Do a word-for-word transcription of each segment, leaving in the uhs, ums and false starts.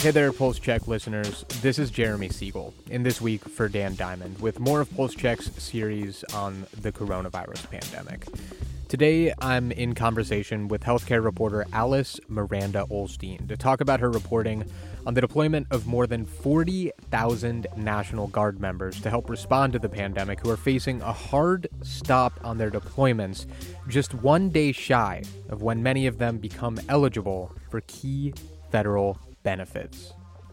Hey there, Pulse Check listeners. This is Jeremy Siegel, in This Week for Dan Diamond, with more of Pulse Check's series on the coronavirus pandemic. Today, I'm in conversation with healthcare reporter Alice Miranda Ollstein to talk about her reporting on the deployment of more than forty thousand National Guard members to help respond to the pandemic who are facing a hard stop on their deployments just one day shy of when many of them become eligible for key federal benefits.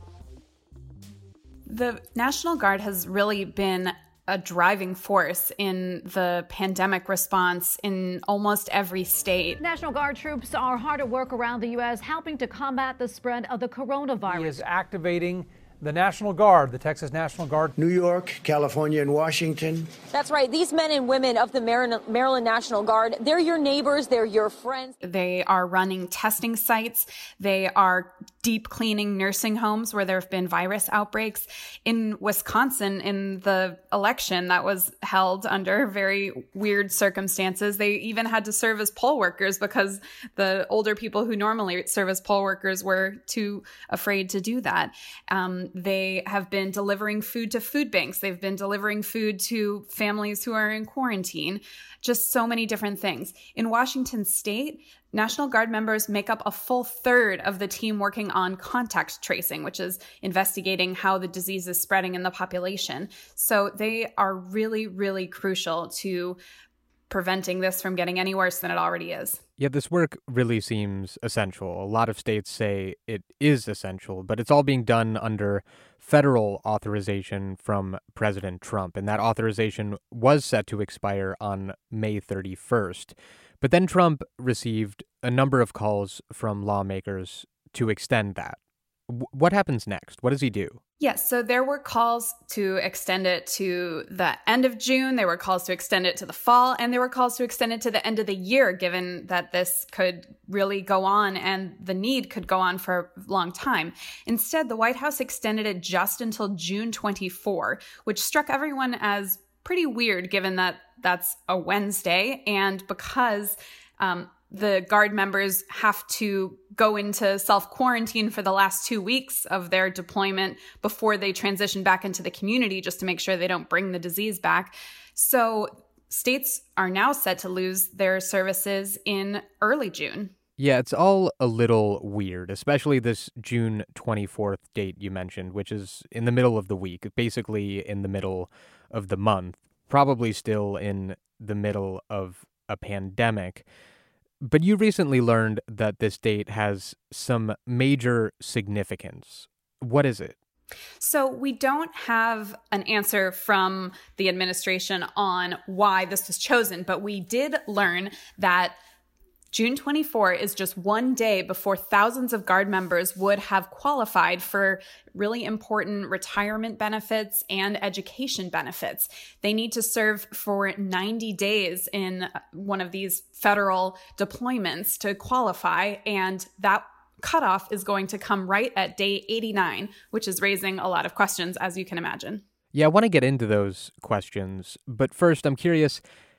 The National Guard has really been a driving force in the pandemic response in almost every state. National Guard troops are hard at work around the U S helping to combat the spread of the coronavirus. He is activating the National Guard, the Texas National Guard. New York, California, and Washington. That's right. These men and women of the Maryland National Guard, they're your neighbors, they're your friends. They are running testing sites. They are deep cleaning nursing homes where there have been virus outbreaks. In Wisconsin, in the election that was held under very weird circumstances, they even had to serve as poll workers because the older people who normally serve as poll workers were too afraid to do that. Um, They have been delivering food to food banks. They've been delivering food to families who are in quarantine. Just so many different things. In Washington state, National Guard members make up a full third of the team working on contact tracing, which is investigating how the disease is spreading in the population. So they are really, really crucial to preventing this from getting any worse than it already is. Yeah, this work really seems essential. A lot of states say it is essential, but it's all being done under federal authorization from President Trump, and that authorization was set to expire on May thirty-first. But then Trump received a number of calls from lawmakers to extend that. W- what happens next? What does he do? Yes, so there were calls to extend it to the end of June, there were calls to extend it to the fall, and there were calls to extend it to the end of the year, given that this could really go on and the need could go on for a long time. Instead, the White House extended it just until June twenty-fourth, which struck everyone as pretty weird, given that that's a Wednesday, and because um, the Guard members have to go into self-quarantine for the last two weeks of their deployment before they transition back into the community, just to make sure they don't bring the disease back. So states are now set to lose their services in early June. Yeah, it's all a little weird, especially this June twenty-fourth date you mentioned, which is in the middle of the week, basically in the middle of the month, probably still in the middle of a pandemic. But you recently learned that this date has some major significance. What is it? So we don't have an answer from the administration on why this was chosen, but we did learn that June twenty-fourth is just one day before thousands of Guard members would have qualified for really important retirement benefits and education benefits. They need to serve for ninety days in one of these federal deployments to qualify, and that cutoff is going to come right at day eighty-nine, which is raising a lot of questions, as you can imagine. Yeah, I want to get into those questions, but first I'm curious,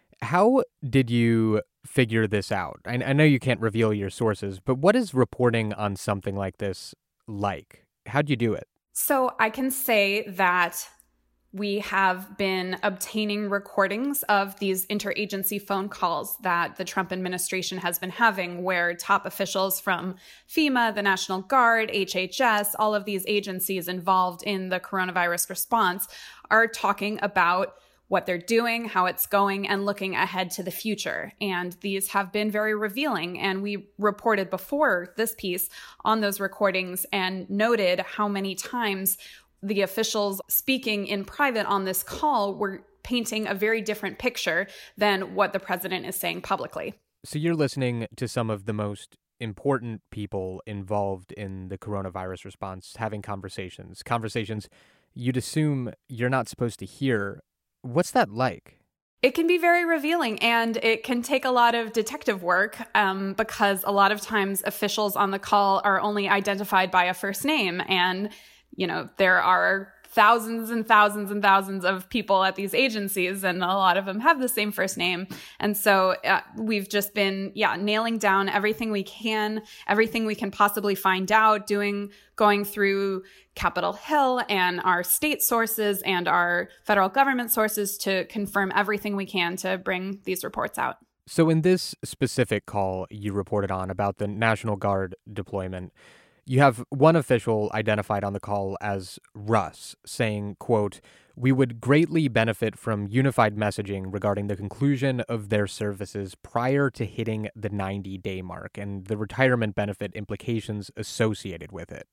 how did you figure this out? I, I know you can't reveal your sources, but what is reporting on something like this like? How'd you do it? So I can say that we have been obtaining recordings of these interagency phone calls that the Trump administration has been having, where top officials from FEMA, the National Guard, H H S, all of these agencies involved in the coronavirus response are talking about what they're doing, how it's going, and looking ahead to the future. And these have been very revealing. And we reported before this piece on those recordings and noted how many times the officials speaking in private on this call were painting a very different picture than what the president is saying publicly. So you're listening to some of the most important people involved in the coronavirus response having conversations, conversations you'd assume you're not supposed to hear. What's that like? It can be very revealing, and it can take a lot of detective work um, because a lot of times officials on the call are only identified by a first name. And, you know, there are thousands and thousands and thousands of people at these agencies, and a lot of them have the same first name. And so uh, we've just been, yeah, nailing down everything we can, everything we can possibly find out, doing, going through Capitol Hill and our state sources and our federal government sources to confirm everything we can to bring these reports out. So in this specific call you reported on about the National Guard deployment, you have one official identified on the call as Russ, saying, quote, "We would greatly benefit from unified messaging regarding the conclusion of their services prior to hitting the ninety-day mark and the retirement benefit implications associated with it."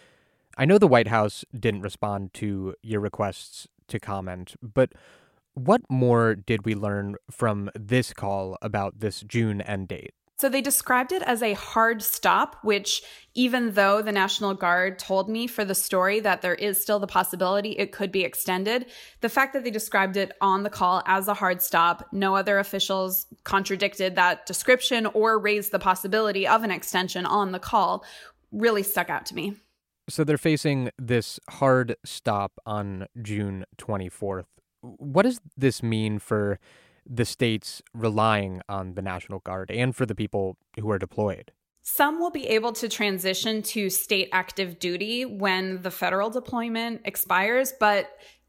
I know the White House didn't respond to your requests to comment, but what more did we learn from this call about this June end date? So they described it as a hard stop, which even though the National Guard told me for the story that there is still the possibility it could be extended, the fact that they described it on the call as a hard stop, no other officials contradicted that description or raised the possibility of an extension on the call, really stuck out to me. So they're facing this hard stop on June twenty-fourth. What does this mean for the states relying on the National Guard and for the people who are deployed? Some will be able to transition to state active duty when the federal deployment expires, but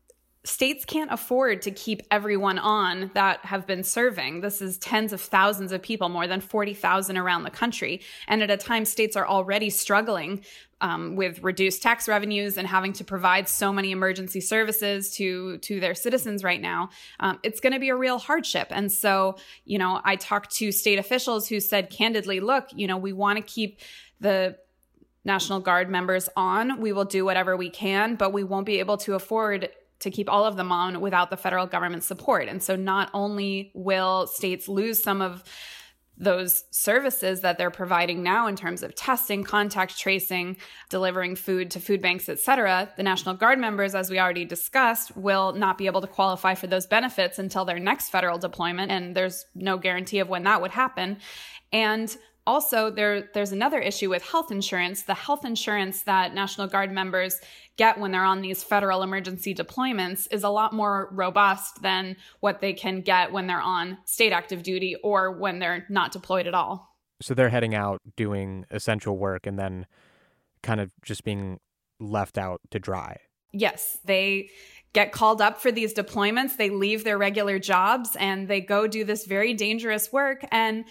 states can't afford to keep everyone on that have been serving. This is tens of thousands of people, more than forty thousand around the country. And at a time states are already struggling um, with reduced tax revenues and having to provide so many emergency services to, to their citizens right now, um, it's going to be a real hardship. And so, you know, I talked to state officials who said candidly, look, you know, we want to keep the National Guard members on. We will do whatever we can, but we won't be able to afford to keep all of them on without the federal government support. And so not only will states lose some of those services that they're providing now in terms of testing, contact tracing, delivering food to food banks, et cetera, the National Guard members, as we already discussed, will not be able to qualify for those benefits until their next federal deployment. And there's no guarantee of when that would happen. And also, there, there's another issue with health insurance. The health insurance that National Guard members get when they're on these federal emergency deployments is a lot more robust than what they can get when they're on state active duty or when they're not deployed at all. So they're heading out doing essential work and then kind of just being left out to dry. Yes, they get called up for these deployments. They leave their regular jobs and they go do this very dangerous work. And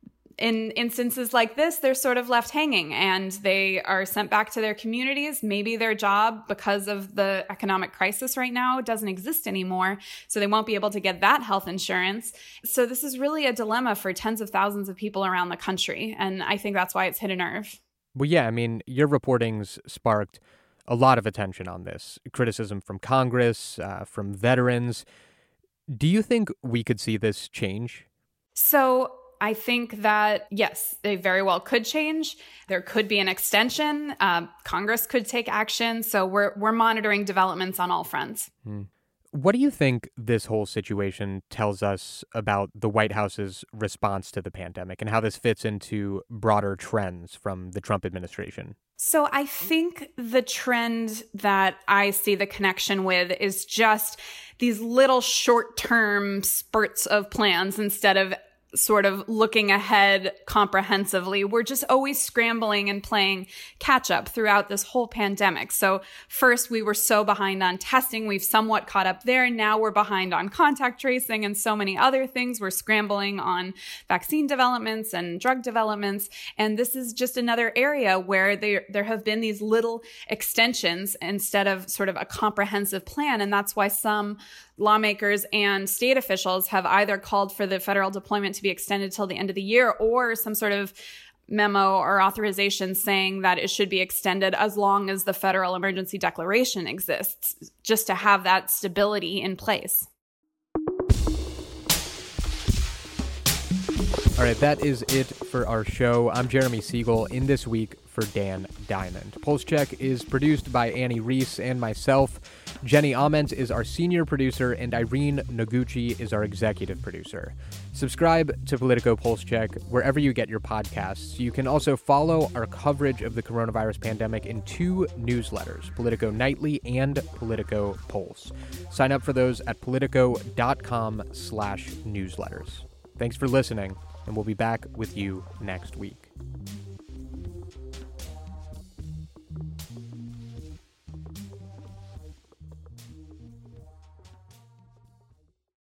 in instances like this, they're sort of left hanging and they are sent back to their communities. Maybe their job, because of the economic crisis right now, doesn't exist anymore. So they won't be able to get that health insurance. So this is really a dilemma for tens of thousands of people around the country. And I think that's why it's hit a nerve. Well, yeah, I mean, your reporting's sparked a lot of attention on this. Criticism from Congress, uh, from veterans. Do you think we could see this change? So I think that, yes, they very well could change. There could be an extension. Uh, Congress could take action. So we're we're monitoring developments on all fronts. Hmm. What do you think this whole situation tells us about the White House's response to the pandemic and how this fits into broader trends from the Trump administration? So I think the trend that I see the connection with is just these little short-term spurts of plans instead of sort of looking ahead comprehensively. We're just always scrambling and playing catch up throughout this whole pandemic. So first we were so behind on testing. We've somewhat caught up there. Now we're behind on contact tracing and so many other things. We're scrambling on vaccine developments and drug developments. And this is just another area where there, there have been these little extensions instead of sort of a comprehensive plan. And that's why some lawmakers and state officials have either called for the federal deployment to be extended till the end of the year or some sort of memo or authorization saying that it should be extended as long as the federal emergency declaration exists, just to have that stability in place. All right, that is it for our show. I'm Jeremy Siegel, in this week for Dan Diamond. Pulse Check is produced by Annie Reese and myself. Jenny Amens is our senior producer, and Irene Noguchi is our executive producer. Subscribe to Politico Pulse Check wherever you get your podcasts. You can also follow our coverage of the coronavirus pandemic in two newsletters, Politico Nightly and Politico Pulse. Sign up for those at politico.com slash newsletters. Thanks for listening, and we'll be back with you next week.